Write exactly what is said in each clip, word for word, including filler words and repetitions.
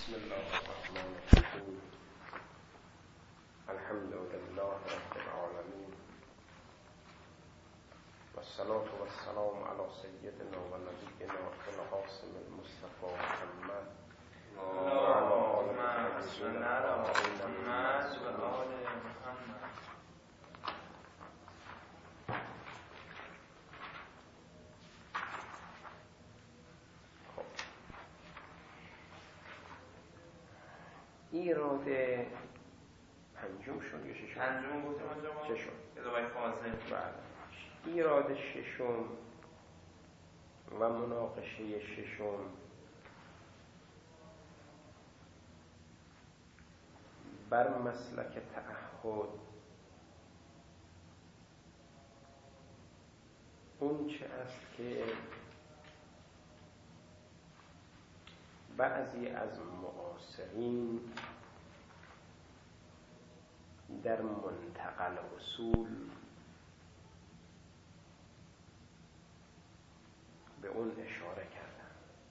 بسم الله الرحمن الرحیم. الحمد لله رب العالمین و الصلاة و السلام علی سیدنا و نبینا القاسم المصطفى محمد و علی آله الطیبین الطاهرین. ایراد پنجم شد یا ششم؟ پنجم گفتیم آنجا ششم. ادامه فاضل. بله. ایراد ششم و مناقشه ششم بر مسلک تعهد اون چه است که بعضی از معاصرین در منتقل اصول به اون اشاره کردن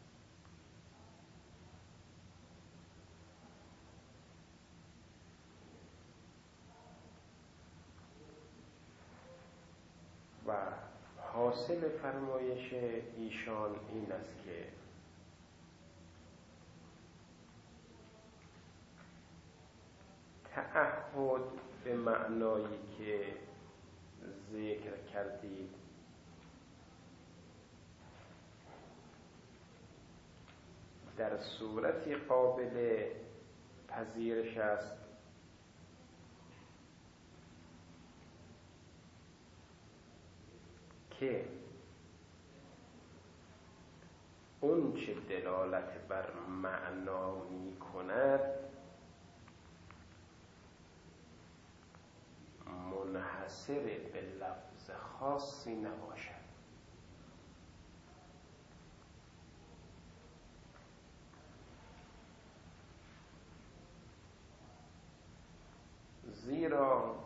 و حاصل فرمایش ایشان این است که تعهد به معنایی که ذکر کردید در صورتی قابل پذیرش است که اون چه دلالت بر معنا می کند منحصر به لفظ خاصی نباشد. زیرا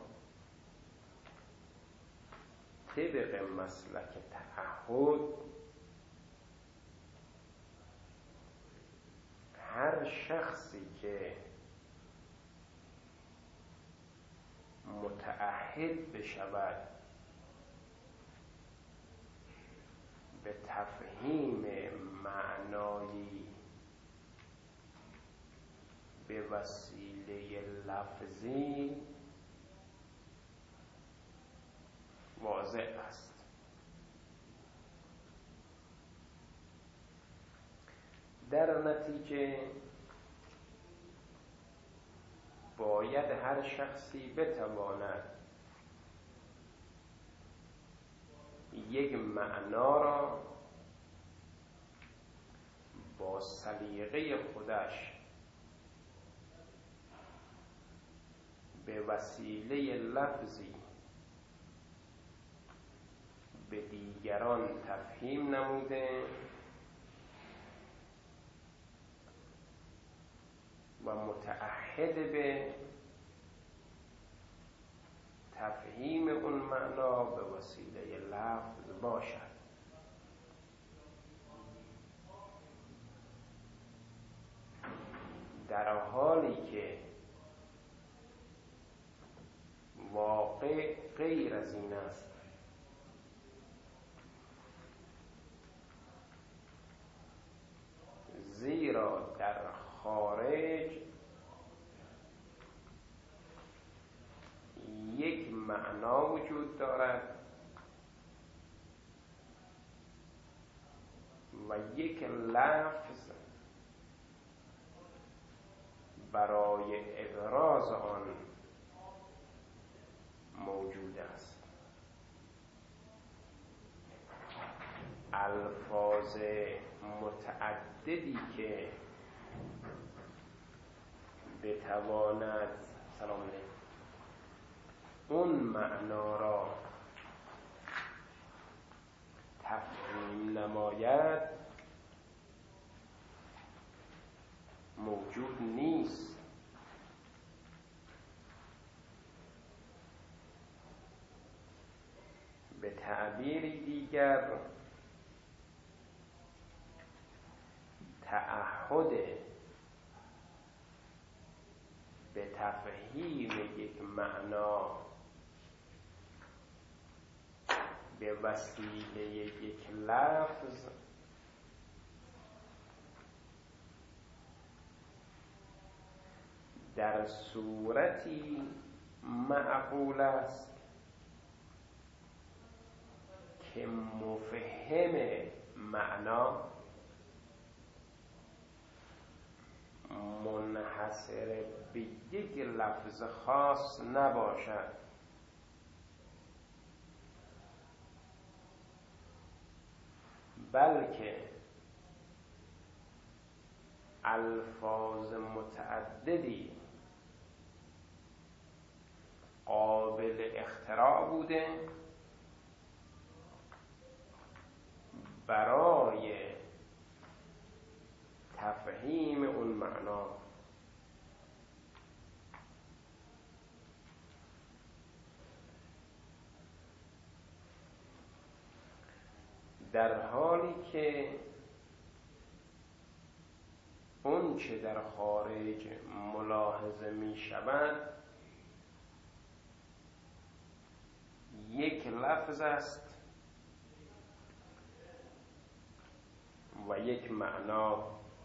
طبق مسلک تعهد هر شخصی که متعهد بشود به تفهیم معنایی به وسیله لفظی واضح است. در نتیجه باید هر شخصی بتواند یک معنا را با سلیقه خودش به وسیله لفظی به دیگران تفهیم نموده و متعهد به تفهیم اون معنا به وسیله لفظ باشد. در حالی که واقع غیر از این است. زیرا در خارج یک معنا وجود دارد و یک لفظ برای ابراز آن موجود است. الفاظ متعددی که بتواند سلام علیکم اون معنا را تفهیم نماید موجود نیست. به تعبیری دیگر تعهد تفهیم یک معنا به وسیله یک لفظ در صورتی معقول است که مفهم معنا منحصر به یک لفظ خاص نباشد، بلکه الفاظ متعددی قابل اختراع بوده برای تفهیم اون معنا. در حالی که اون چه در خارج ملاحظه می شود یک لفظ است و یک معنا،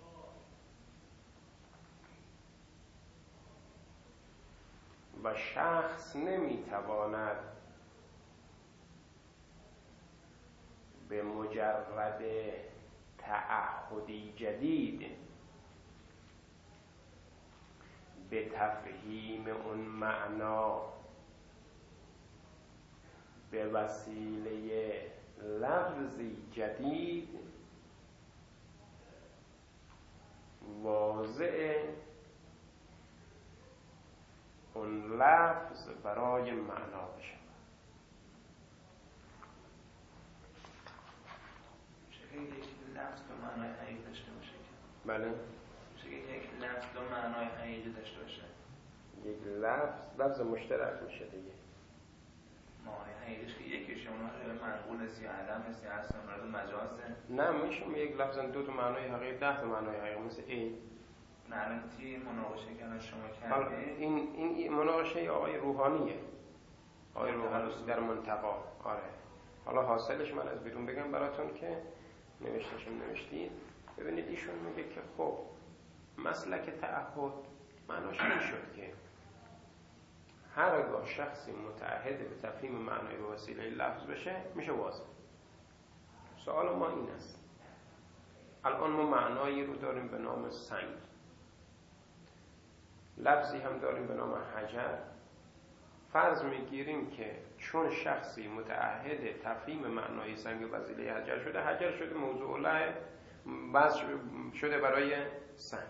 و شخص نمیتواند به مجرد تعهدی جدید به تفهیم اون معنا به وسیله لفظی جدید واضع اون لفظ برای معنا بشه. شکل یک لفظ به معنای حقیقی داشته باشه. بله؟ شکل یک لفظ به معنای حقیقی داشته باشه. یک لفظ لفظ مشترک میشه دیگه. معنای حقیقیش که یکیشه، اونها خیلی منقول است یا عدم است یا اصلا مورد مجازه. نه میشه یک لفظ دو تا معنای حقیقی، ده تا معنای حقیقی، مثل این. نه تی مناقشه کردن شما حالا کردید. این این مناقشه آقای روحانیه. آقای روحانی در منتقا. آره. حالا حاصلش من از بیرون بگم براتون که نوشتشون نوشتید. ببینید ایشون میگه که خب مسلک تعهد معناش این شد که هرگاه شخصی متعهد به تفهیم معنای به وسیله لفظ بشه میشه واضح. سوال ما این است، الان ما معنایی رو داریم به نام سنگ، لفظی هم داریم به نام حجر. فرض میگیریم که چون شخصی متعهد تفهیم معنای سنگ به وسیله حجر شده، حجر شده موضوع له بس شده برای سنگ.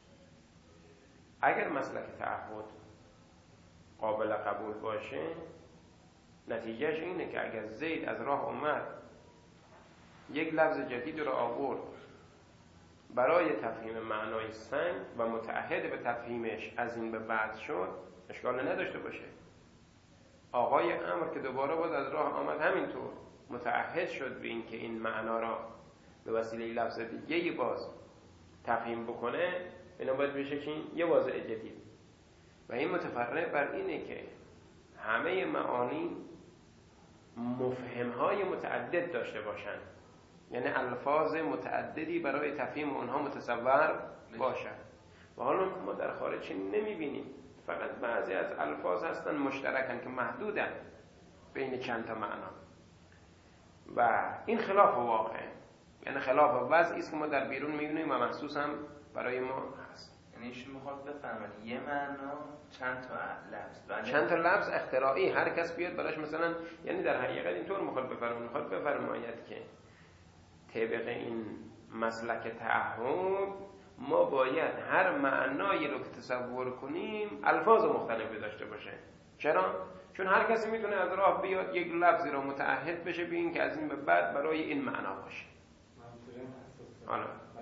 اگر مسلک تعهد قابل قبول باشه، نتیجهش اینه که اگر زید از راه اومد یک لفظ جدید رو آورد برای تفهیم معنای سنگ و متعهد به تفهیمش از این به بعد شد، اشکال نداشته باشه. آقای امر که دوباره باز از راه آمد همینطور متعهد شد به این که این معنا را به وسیله لفظ دیگه باز تفهیم بکنه، اینا باید بشه که یه واضع جدید. و این متفرع بر اینه که همه معانی مفهمهای متعدد داشته باشند، یعنی الفاظ متعددی برای تفهیم اونها متصور باشد. و حالا ما در خارج نمیبینیم، فقط بعضی از الفاظ هستن مشترکن که محدودن بین چند تا معنا، و این خلاف واقعه، یعنی خلاف وضعی است که ما در بیرون میبینیم و محسوس هم برای ما هست. یعنی ایشون میخواد بفهمد یه معنا چند تا لفظ، بله؟ چند تا لفظ اختراعی هر کس بیاد براش مثلا، یعنی در حقیقت اینطور میخواد بفرماید میخواد بفرماید که طبق این مسلک تعهد ما باید هر معنایی رو که تصور کنیم الفاظ مختلفی داشته باشه. چرا؟ چون هر کسی میتونه از راه بیاد یک لفظی رو متعهد بشه به این که از این به بعد برای این معنا باشه. حالا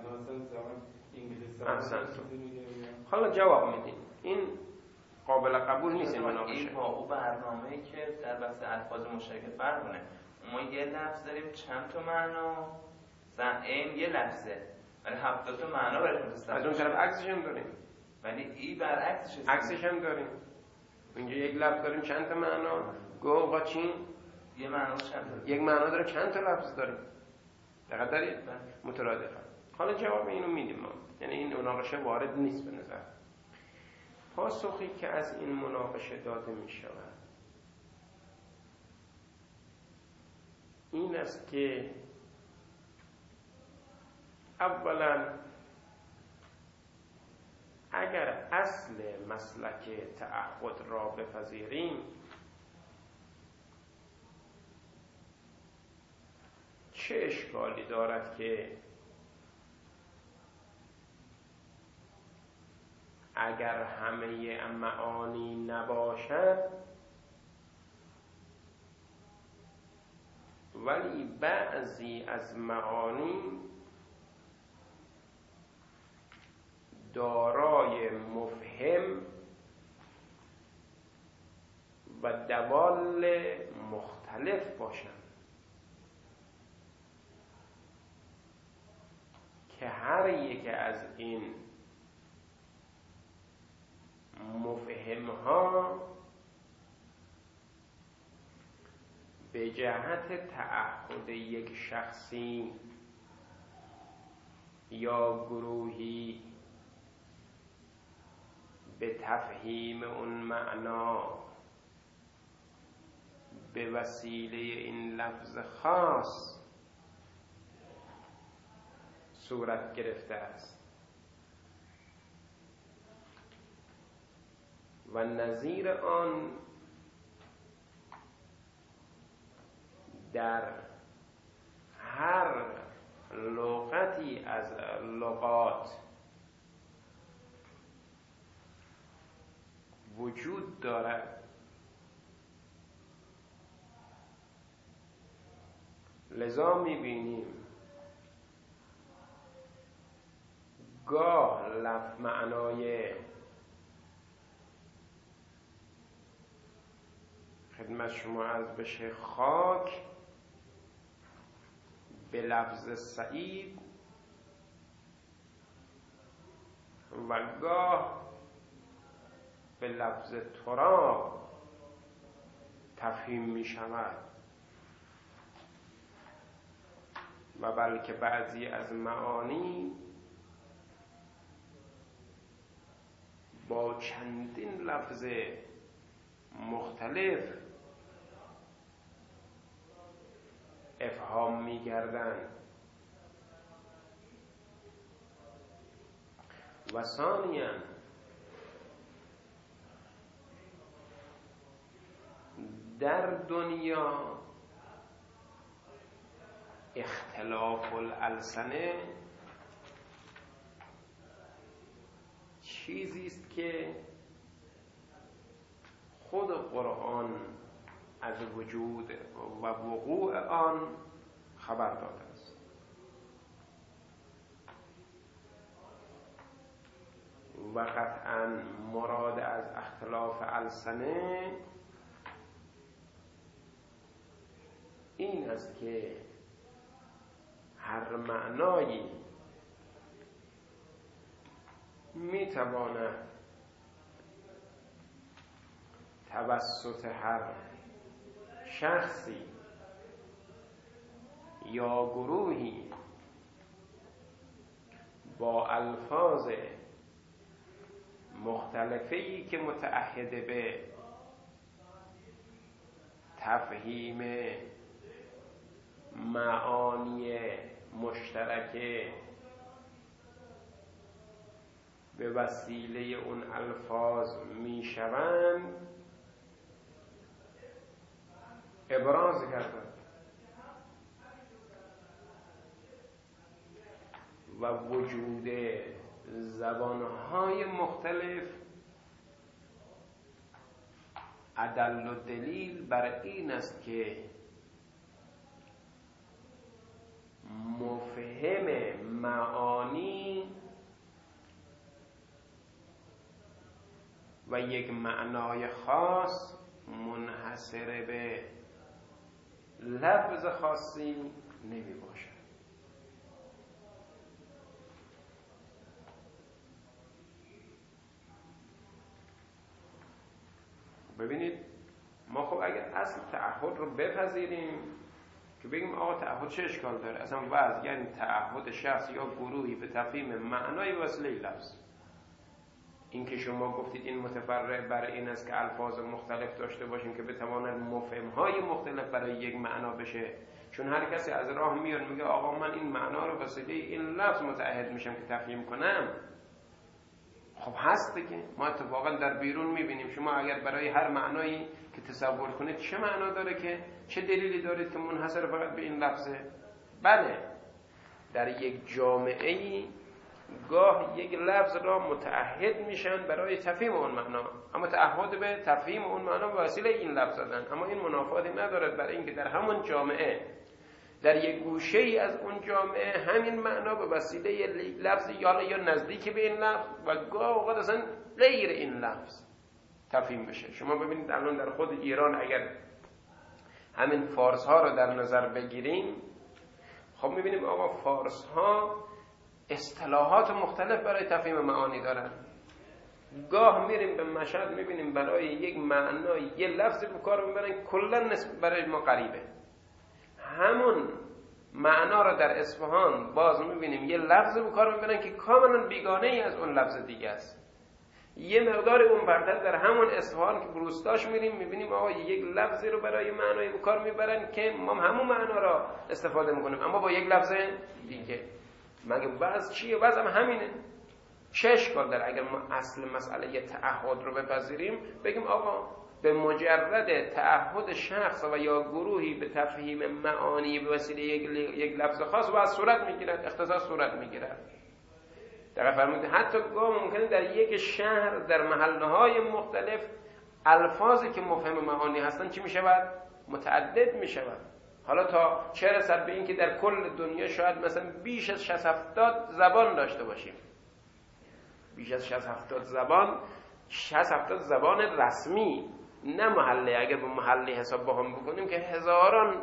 حالا جواب میدیم این قابل قبول نیست. این این با او برنامه‌ای که در بحث الفاظ مشترک فرمونه، ما یه لفظ داریم چند تا معنا، این یه لفظه ولی هفتاد تا معنا برای متصور. از اون طرف عکسش هم داریم. ولی ای برعکسش است. عکسش هم داریم. اینجا یک لفظ داریم چند تا معنا. گو قاچین یه معنا چند تا؟ یک معنا داره چند تا لفظ داریم. دقیق دارید؟ مترادفه. حالا جواب اینو میدیم ما. یعنی این مناقشه وارد نیست به نظر. پاسخی که از این مناقشه داده می شود این است که اولا اگر اصل مسلک تعهد را بپذیریم چه اشکالی دارد که اگر همه معانی نباشد ولی بعضی از معانی دارای مفهم و دوال مختلف باشند که هر یک از این مفهم ها به جهت تعهد یک شخصی یا گروهی به تفهیم اون معنا به وسیله این لفظ خاص صورت گرفته است و نظیر آن در هر لغتی از لغات وجود دارد. لذا می‌بینیم گاه لفظ معنای خدمت شما عرض بشه خاک به لفظ سعید و گاه به لفظ تراب تفهیم می شود و بلکه بعضی از معانی با چندین لفظ مختلف افهام می گردند. و ثانیاً در دنیا اختلاف الالسنه چیزی است که خود قرآن از وجود و وقوع آن خبر داده است و قطعاً مراد از اختلاف السنه این است که هر معنایی میتواند توسط هر شخصی یا گروهی با الفاظ مختلفی که متعهد به تفهیم معانی مشترکه به وسیله اون الفاظ میشوند ابراز کردند و وجود زبانهای مختلف ادل و دلیل بر این است که مفهم معانی و یک معنای خاص منحصر به لفظ خاصی نمی باشد. ببینید ما خب اگر اصل تعهد رو بپذیریم که بگیم آقا تعهد چه اشکال داره؟ اصلا وضع یعنی تعهد شخص یا گروهی به تفهیم معنای وسیله لفظ. این که شما گفتید این متفرع بر این است که الفاظ مختلف داشته باشیم که بتواند مفهم‌های مختلف برای یک معنا بشه، چون هر کسی از راه میاد میگه آقا من این معنا رو وسیله این لفظ متعهد میشم که تفهیم کنم. خب هست دیگه. ما اتفاقا در بیرون میبینیم شما اگر برای هر معنایی که تصور کنید چه معنا داره که چه دلیلی دارید که منحصر فقط به این لفظه؟ بله، در یک جامعه‌ای گاه یک لفظ را متعهد میشن برای تفهیم اون معنا، اما تعهد به تفهیم اون معنا به وسیله این لفظ دادن، اما این منافاتی ندارد برای اینکه در همون جامعه در یک گوشه ای از اون جامعه همین معنا به وسیله لفظ یا یا نزدیک به این لفظ و گاه اوقات اصلا غیر این لفظ تفهیم بشه. شما ببینید الان در خود ایران اگر همین فارس ها رو در نظر بگیریم، خب میبینیم آقا فارس ها اصطلاحات مختلف برای تفهیم معانی دارن. گاه میریم به مشهد میبینیم برای یک معنا یه لفظی به کار میبرن کلا برای ما غریبه. همون معنا رو در اصفهان باز میبینیم یه لفظی به کار میبرن که کاملا بیگانه ای از اون لفظ دیگه است. یه مقدار اون برتر در همون اصفهان که بروستاش میریم میبینیم آقا یک لفظی رو برای معنای به کار میبرن که ما همون معنا را استفاده میکنیم اما با یک لفظ دیگه. مگه بعض چیه؟ بعض هم همینه. چه اشکال داره اگر ما اصل مسئله تعهد رو بپذیریم بگیم آقا به مجرد تعهد شخص و یا گروهی به تفهیم معانی به وسیله یک, یک لفظ خاص و از صورت میگیرد، اختصاص صورت میگیرد. در فرمودید حتی گاه ممکنه در یک شهر در محله‌های مختلف الفاظی که مفهوم معانی هستن چی میشود؟ متعدد میشود. حالا تا چه رسد به این که در کل دنیا شاید مثلا بیش از شصت هفتاد زبان داشته باشیم. بیش از شصت هفتاد زبان، شصت هفتاد زبان رسمی، نه محله. اگر به محله حساب با هم بکنیم که هزاران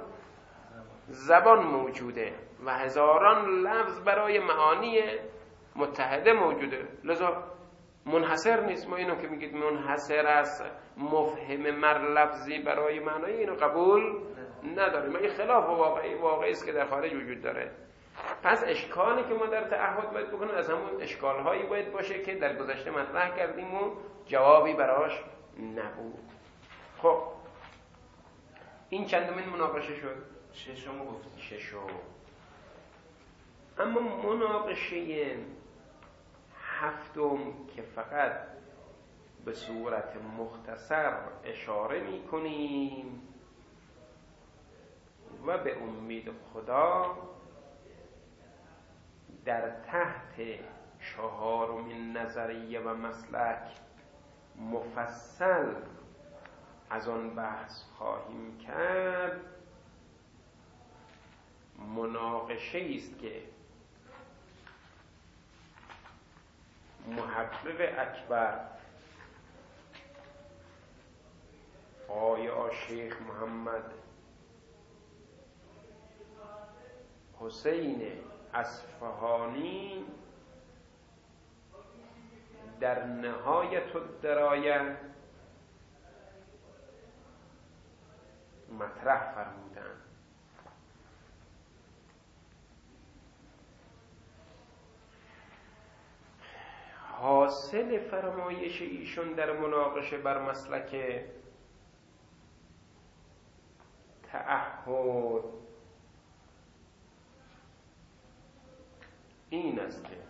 زبان موجوده و هزاران لفظ برای معانی متحده موجوده. لذا منحصر نیست. ما اینو که میگید منحصر است مفهوم مر لفظی برای معنای اینو قبول نداریم. این خلاف واقعی واقعی است که در خارج وجود داره. پس اشکالی که ما در تعهد باید بکنیم از همون اشکالهایی باید باشه که در گذشته مطرح کردیم و جوابی براش نبود. خب این چندمین مناقشه شد؟ ششم گفتیم. ششم. اما مناقشه هفتم که فقط به صورت مختصر اشاره می کنیم و به امید خدا در تحت چهارمین نظریه و مسلک مفصل از آن بحث خواهیم کرد، مناقشه است که محقق اکبر آیا شیخ محمد حسین اصفهانی در نهایت الدرایه مطرح فرمودند. حاصل فرمایش ایشون در مناقشه بر مسلک تعهد این است که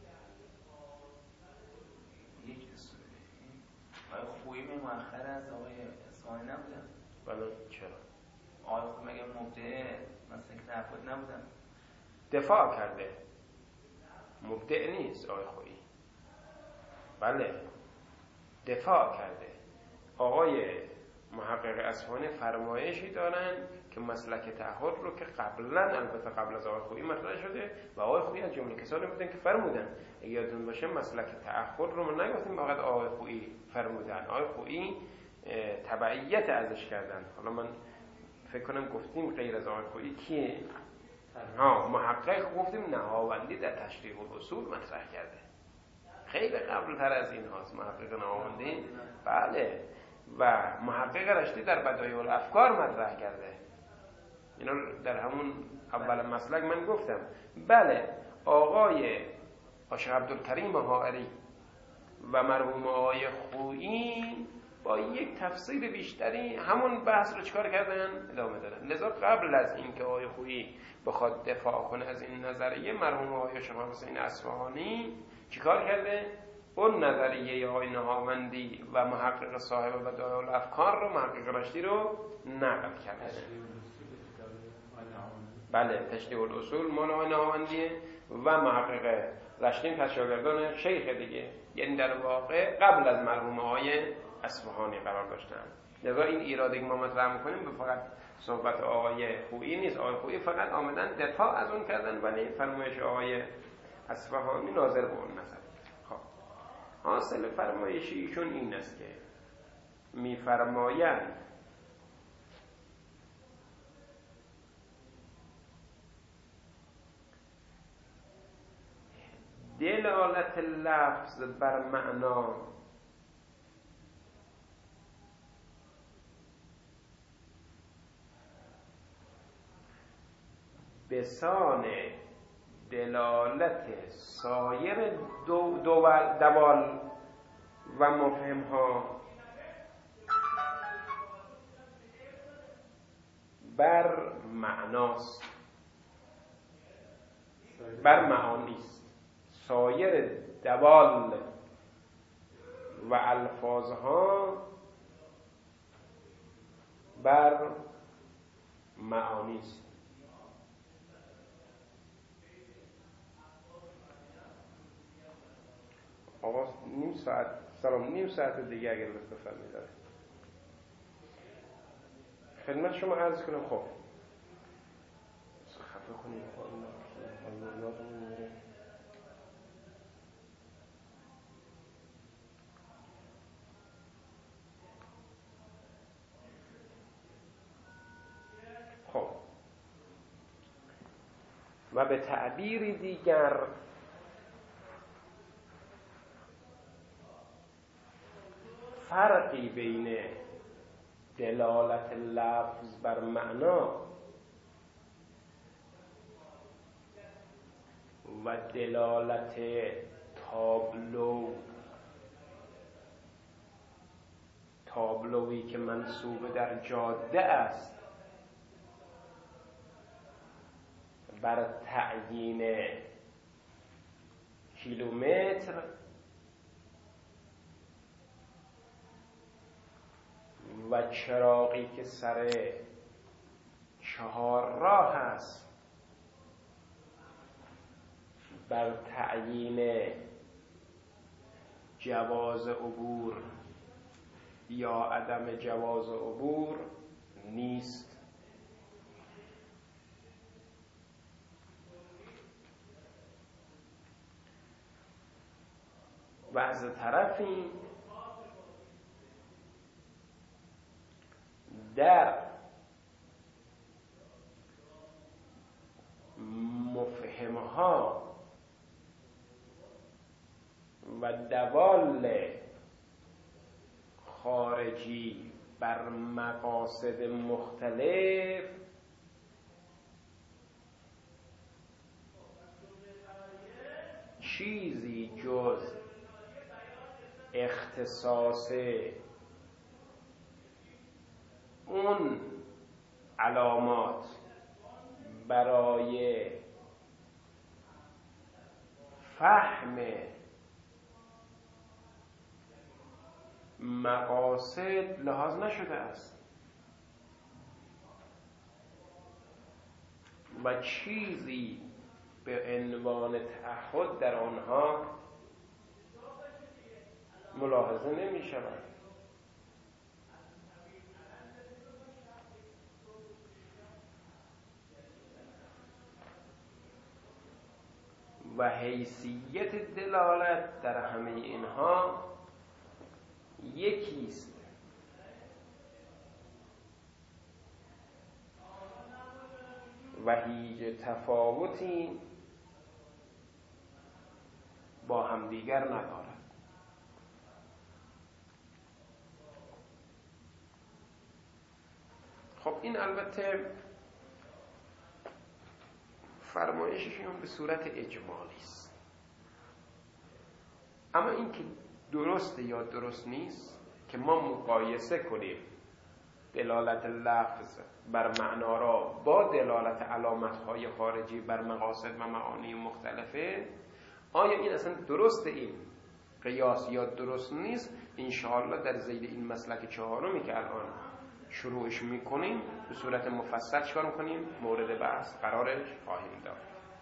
یک آقای خویی مؤخر از آقای اصفهانی نبودن؟ بله. چرا؟ آقای خویی مگه مبدع مسلک تعهد نبودن؟ دفاع کرده، مبدع نیست آقای خویی. بله دفاع کرده. آقای محقق اصفهانی فرمایشی دارن که مسلک تعهد رو که قبلا البته قبل از آقای خویی مطرح شده و آقای خویی از جمله کسانی بودن که فرمودن. اگه یادتون باشه مسلک تعهد رو ما نگفتیم فقط آقای خویی فرمودن، آقای خویی تبعیت ازش کردن. حالا من فکر کنم گفتیم غیر از آقای خویی کیه؟ ها محقق گفتیم نهاوندی در تشریح الاصول مطرح کرده، خیلی قبل تر از این هاست محقق نهاوندی. بله و محقق رشتی در بدایع الافکار مطرح کرده. اینا در همون اول مسلک من گفتم. بله آقای آشق عبدالکریم حائری و مرحوم آقای خویی با یک تفسیر بیشتری همون بحث رو چکار کردن؟ ادامه دادن. لذا قبل از اینکه آقای خویی بخواد دفاع کنه از این نظریه، مرحوم آقای شمال حسین اصفهانی چیکار کرده؟ اون نظریه آقای نهاوندی و محقق صاحب بدایع الافکار رو، محقق رشتی رو نقل کرده. بله تشریح الاصول مال آقای نهاوندیه و محقق رشتی پس شاگردان شیخ دیگه، یعنی در واقع قبل از مرحوم آقای اصفهانی قرار داشتن. لذا این ایرادی که ما مطرح می‌کنیم به فقط صحبت آقای خویی نیست. آقای خویی فقط آمدن دفاع از اون کردن، ولی فرمایش آقای اصفهانی ناظر به اون نظر. خب حاصل فرمایش ایشون این است که می‌فرمایند دلالت لفظ بر معنا بسان دلالت سایر دو دول دوال و مفهم ها بر معناست، بر معانیست. سایر دوال و الفاظ ها بر معانیست. آقا نیم ساعت سلام نیم ساعت دیگه اگر لطف بفرمایید داره خدمت شما عرض کنم. خب خفه کنید خب و به تعبیر دیگر فرقی بین دلالت لفظ بر معنا و دلالت تابلو، تابلویی که منصوب در جاده است بر تعیین کیلومتر و چراغی که سر چهار راه است بر تعیین جواز عبور یا عدم جواز عبور نیست. و از طرفی در مفهمها و دوال خارجی بر مقاصد مختلف چیزی جز اختصاص اون علامات برای فهم مقاصد لحاظ نشده است و چیزی به عنوان تعهد در آنها ملاحظه نمی شود. و حیثیت دلالت در همه اینها یکیست. و هیچ تفاوتی با همدیگر ندارد. خب این البته فرمایششون به صورت اجمالی است، اما این که درسته یا درست نیست که ما مقایسه کنیم دلالت لفظ بر معنا را با دلالت علامت‌های خارجی بر مقاصد و معانی مختلفه، آیا این اصلا درسته این قیاس یا درست نیست؟ انشاءالله در ذیل این مسلک چهارمی که الان شروعش میکنیم به صورت مفصل چکار میکنیم؟ مورد بحث قرارش خواهیم داد.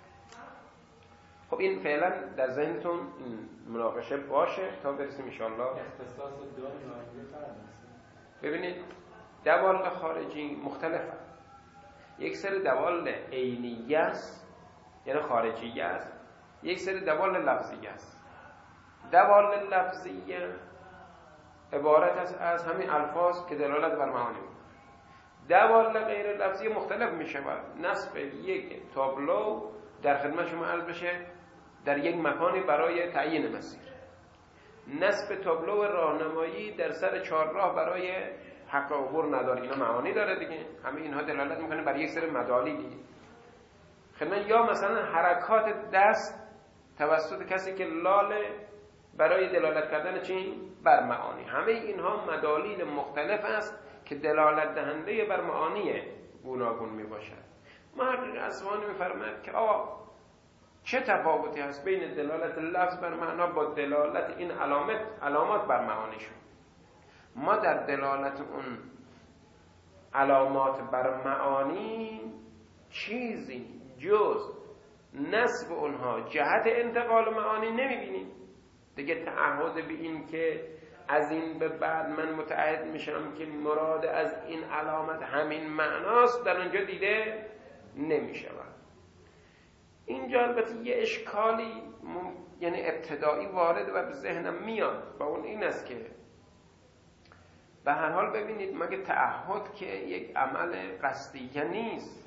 خب این فعلا در ذهنتون این مناقشه باشه تا برسیم انشاءالله. اختصاص دار ناحیه فرد. ببینید دوال خارجی مختلفه. یک سری دوال عینیه است یعنی خارجیه است، یک سری دوال لفظیه است. دوال لفظیه عبارت است از همین الفاظ که دلالت بر معانی می‌کنند. دوال غیر لفظی مختلف می‌شود. نصب یک تابلو در خدمت شما عرض بشه در یک مکانی برای تعیین مسیر، نصب تابلو راهنمایی در سر چهارراه برای حق عبور نداره، اینا معانی داره دیگه. همه اینها دلالت میکنه بر یک سری مدالیلی خدمت، یا مثلا حرکات دست توسط کسی که لاله برای دلالت کردن چی؟ بر معانی. همه اینها مدالیل مختلف است که دلالت دهنده بر معانی گوناگون می باشد. محقق اصفهانی می‌فرماید که آقا چه تفاوتی هست بین دلالت لفظ بر معنا با دلالت این علامت علامات بر معانیشون؟ ما در دلالت اون علامات بر معانی چیزی جز نسب اونها جهت انتقال معانی نمیبینیم دیگه. تعهد به این که از این به بعد من متعهد میشم که مراد از این علامت همین معناست در اونجا دیده نمیشود. اینجا البته یه اشکالی مم... یعنی ابتدایی وارد و به ذهنم میاد و اون این است که به هر حال ببینید مگه تعهد که یک عمل قصدیه نیست؟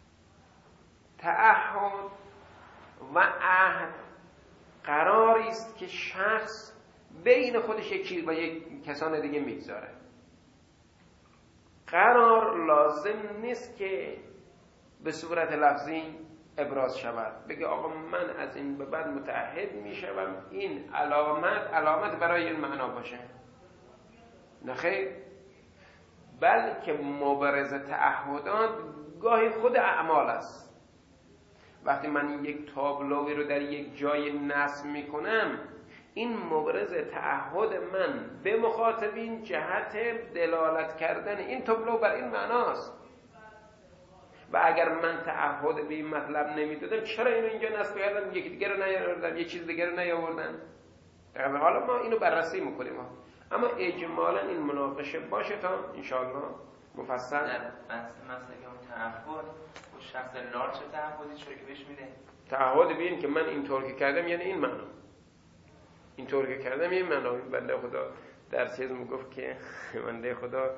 تعهد و عهد قراری است که شخص بین خودش یک چیز با یک کسان دیگه میگذاره. قرار لازم نیست که به صورت لفظی ابراز شود، بگه آقا من از این به بعد متعهد میشم این علامت علامت برای این معنا باشه. نه خیر، بلکه مبرز تعهدات گاهی خود اعمال است. وقتی من یک تابلوی رو در یک جای نصب میکنم، این مبرز تعهد من به مخاطبین جهت دلالت کردن این تابلو بر این معناست. و اگر من تعهد به این مطلب نمیدادم چرا اینو اینجا نصب کردم یکی دیگه رو نیاوردم یه چیز دیگه رو نیاوردم؟ حالا ما اینو بررسی میکنیم، اما اجمالا این مناقشه باشه تا انشاءالله مفصل. در بحث مسئله اون تعهد و شخص لال چه تعهدی چرا که بهش میده؟ تعهد به این که من اینطور که کردم یعنی این معنا، اینطور که کردم این معنا. بنده خدا در چیز میگفت که بنده خدا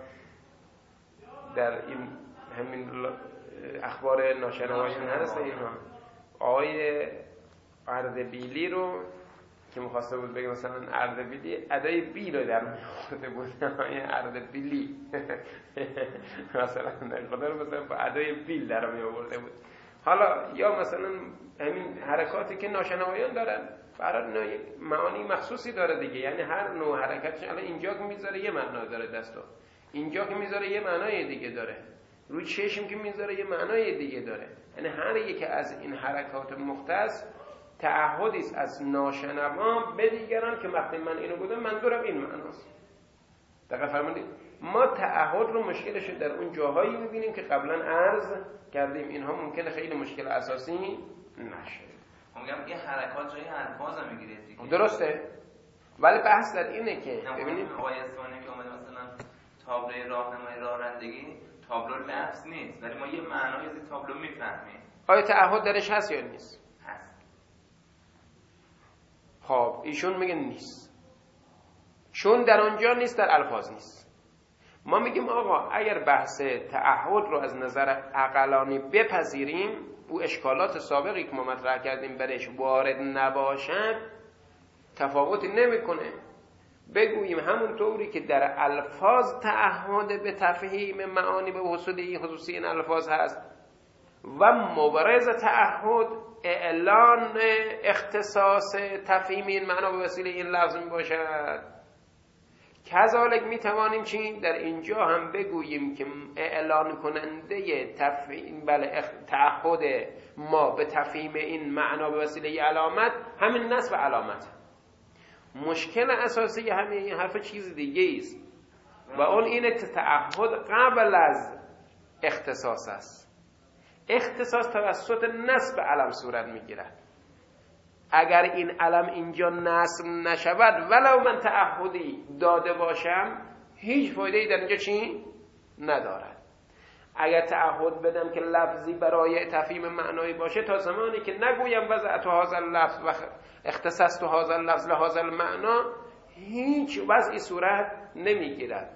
در این همین اخبار ناشنوایان هست اینها آقای اردبیلی رو که مخواسته بود بگه مثلا اردبیلی ادای بی رو در میخورده بود، آقای اردبیلی مثلا خدا رو مثلا با ادای بیل در می آورده بود. حالا یا مثلا همین حرکاتی که ناشنوایان دارن برای معانی مخصوصی داره دیگه، یعنی هر نوع حرکتش الان اینجا که میذاره یه معنا داره دستو، اینجا که میذاره یه معنای دیگه داره، روی چشم که میذاره یه معنای دیگه داره. یعنی هر یک از این حرکات مختص تعهدی است از ناشنوا به دیگران که وقتی من اینو گفتم منظورم این معناست. دقیق فرمودید؟ ما تعهد رو مشکلش در اون جاهایی میبینیم که قبلا عرض کردیم اینها ممکنه خیلی مشکل اساسی نشه. میگم این حرکات جای الفاظ هم میگیره دیگه. درسته، ولی بحث در اینه که ببینید آقای اصفهانی که اومده مثلا تابلوی راهنمای رانندگی تابلو لفظ نیست ولی ما یه معنای از این تابلو میفهمیم. آیا تعهد درش هست یا نیست؟ هست. خب ایشون میگه نیست، چون در آنجا نیست، در الفاظ نیست. ما میگیم آقا اگر بحث تعهد رو از نظر عقلانی بپذیریم، او اشکالات سابقی که ما مطرح کردیم برش وارد نباشد تفاوتی نمیکنه. بگوییم همون طوری که در الفاظ تعهد به تفهیم معانی به حصول این خصوصی این الفاظ هست و مبرز تعهد اعلان اختصاص تفهیم این معنا به وسیله این لفظ می باشد. کذالک می توانیم چی؟ در اینجا هم بگوییم که اعلان کننده تفهیم بله تعهد ما به تفهیم این معنا به وسیله علامت همین نصب علامت. مشکل اساسی همین این حرف چیز دیگه است و اون اینه که تعهد قبل از اختصاص است. اختصاص توسط نصب علم صورت میگیرد. اگر این علم اینجا نصب نشود ولو من تعهدی داده باشم هیچ فایده‌ای در اینجا چی؟ ندارد. اگر تعهد بدم که لفظی برای تفهیم معنایی باشه تا زمانی که نگویم وضعت هذا اللفظ و اختصاص هذا اللفظ لهذا المعنا هیچ وضعی صورت نمیگیرد.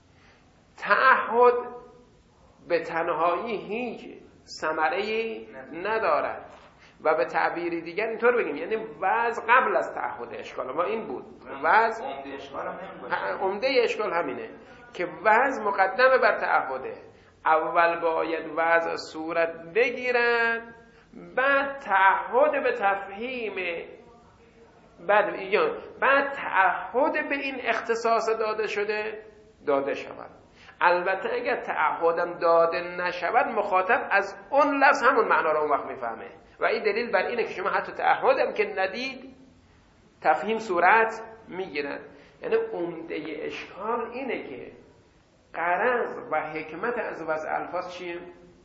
تعهد به تنهایی هیچ ثمره‌ای ندارد و به تعبیری دیگر اینطور بگیم یعنی وضع قبل از تعهد اشکال ما این بود. وضع عمده اشکال همینه که وضع مقدمه بر تعهده. اول باید وضع صورت بگیرد بعد تعهد به تفهیم بعد یا بعد تعهد به این اختصاص داده شده داده شود. البته اگر تعهدم داده نشود مخاطب از اون لفظ همون معنا رو اون وقت میفهمه و این دلیل بر اینه که شما حتی تعهدم که ندید تفهیم صورت میگیرن. یعنی عمده اشکال اینه که غرض و حکمت از وضع الفاظ چیه؟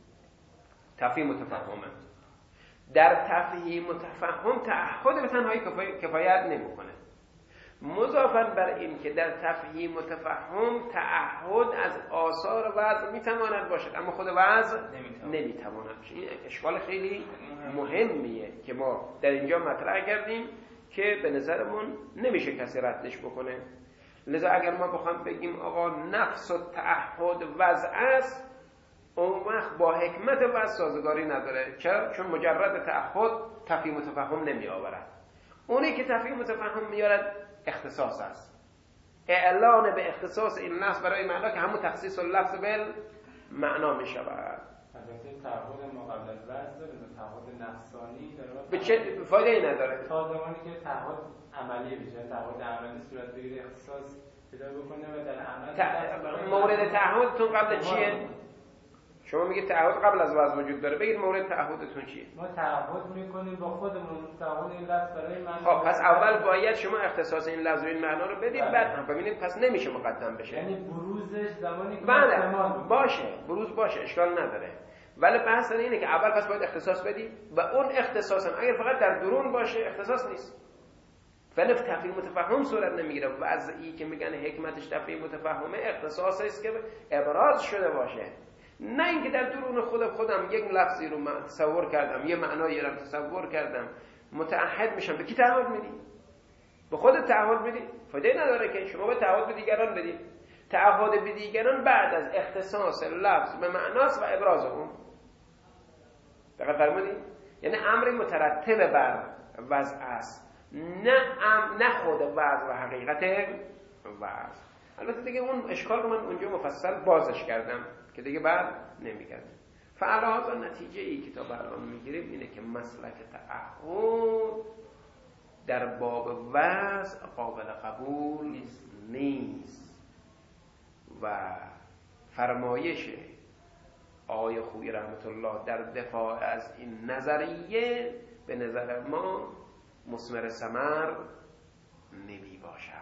تفهیم و تفهمه. در تفهیم و تفهم تعهد به تنهایی کفایت نمیکنه. مضافاً بر این که در تفهیم و تفهم تعهد از آثار وضع میتواند باشد اما خود وضع نمیتواند باشد. این اشکال خیلی مهمیه که ما در اینجا مطرح کردیم که به نظرمون نمیشه کسی ردش بکنه. لذا اگر ما بخوام بگیم آقا نفس و تعهد وضع است اون وقت با حکمت وضع سازگاری نداره. چرا؟ چون مجرد تعهد تفهیم و تفهم نمی آورد. اونی که تفهیم و تفهم میارد اختصاص است. اعلان به اختصاص این لفظ برای معنا که همون تخصیص اللفظ بل معنا می شود. البته تعهد ما قبل از وضع داره تعهد نفسانی داره به چه فایده ای نداره تا زمانی که تعهد عملی بشه تعهد عملی صورت بگیره اختصاص پیدا بکنه و در عمل ت... مورد تعهدتون قبل چیه؟ شما میگید تعهد قبل از وضع وجود داره. بگید مورد تعهدتون چیه؟ ما تعهد میکنیم با خودمون تعهد این لفظ برای معنا. خب پس اول باید شما اختصاص این لفظ و این معنا رو بدید بعد هم ببینید پس نمیشه مقدم بشه. یعنی بروزش زمانی که بله باشه بروز باشه اشکال نداره ولی بحث اینه که اول پس باید اختصاص بدید و اون اختصاص هم اگر فقط در درون باشه اختصاص نیست. ولی تفهیم متفهم صورت نمیگیره. وضعی که میگن حکمتش تفهیم متفهمه اختصاصی است که ابراز شده باشه نه اینکه در درون خودم خودم یک لفظی رو تصور کردم یه معنایی رو تصور کردم متعهد میشم. به کی تعهد میدی؟ به خودت تعهد میدی؟ فایده نداره که شما به تعهد به دیگران بدید. تعهد به دیگران بعد از اختصاص لفظ به معناست و ابراز اون. دقیق فرمودید؟ یعنی امری مترتب بر وضع است نه ام نه خود وضع و حقیقت وضع. البته دیگه اون اشکال رو من اونجا مفصل بازش کردم که دیگه بعد نمیگردم. فعلا نتیجه ای که تا الان میگیریم اینه که مسلک تعهد در باب وضع قابل قبول نیست, نیست. و فرمایش آقای خویی رحمت الله در دفاع از این نظریه به نظر ما مثمر ثمر نمی باشد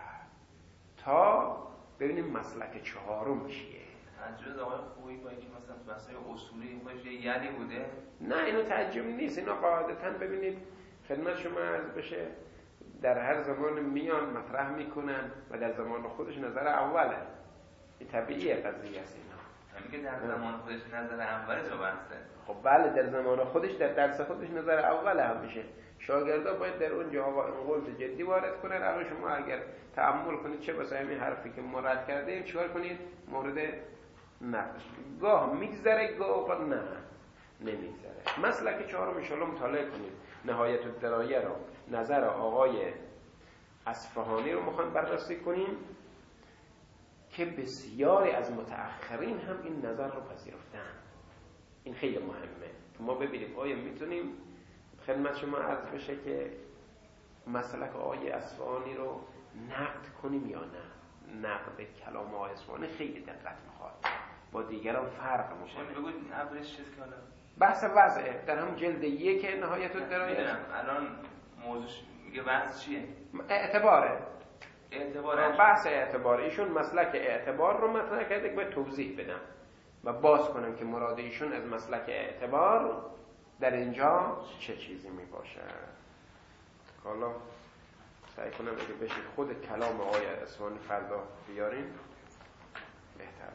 تا ببینیم مسلک چهارم چیه. تجربه آقای خویی با اینکه مثلا تو بحث‌های اصولی خودش یه یدی بوده. نه اینو تعجب نیست. اینا قاعدتاً ببینید خدمت شما عرض بشه در هر زمان میان مطرح میکنن و در زمان خودش نظر اوله. این طبیعیه قضیه است. اینا همین که در زمان خودش نظر اوله تو بحثه. خب بله در زمان خودش در درس خودش نظر اوله هم میشه. شاگردا باید در اون جاها این قول جدی وارد کنن. الان شما اگر تأمل کنید چه واسه همین حرفی که ما رد کردیم چیکار کنید؟ مورد نقش گاه میگذره گاه نه نمیگذره. مسلک چهارم ان شاء الله مطالعه کنید. نهایت الدرایه رو نظر آقای اصفهانی رو میخوایم بررسی کنیم که بسیاری از متأخرین هم این نظر رو پذیرفتن. این خیلی مهمه که ما ببینیم آیا میتونیم خدمت شما عرض بشه که مسلک آقای اصفهانی رو نقد کنیم یا نه. نقد کلام آقای اصفهانی خیلی دقت میخواد، با دیگران فرق میکنه. بگو ابرش چیز که حالا بحث وضعه در هم جلد یک نهایت الدرایه. الان موضوع میگه بحث چیه؟ اعتباره. اعتباره. بحث اعتبار. ایشون مسلک اعتبار رو مطرح کرده که باید توضیح بدم و باز کنم که مراد ایشون از مسلک اعتبار در اینجا چه چیزی می باشه. حالا سعی کنم اگه بشه خود کلام آقای اصفهانی فردا بیاریم بهتر.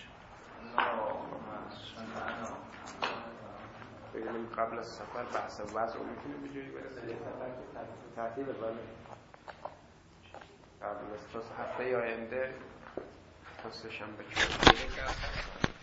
انشاءالله. ببینیم قبل از سفر بحث وضع میتونیم به جایی برسیم. تعطیل بله. قبل از هفته آینده تا سه شنبه چهارشنبه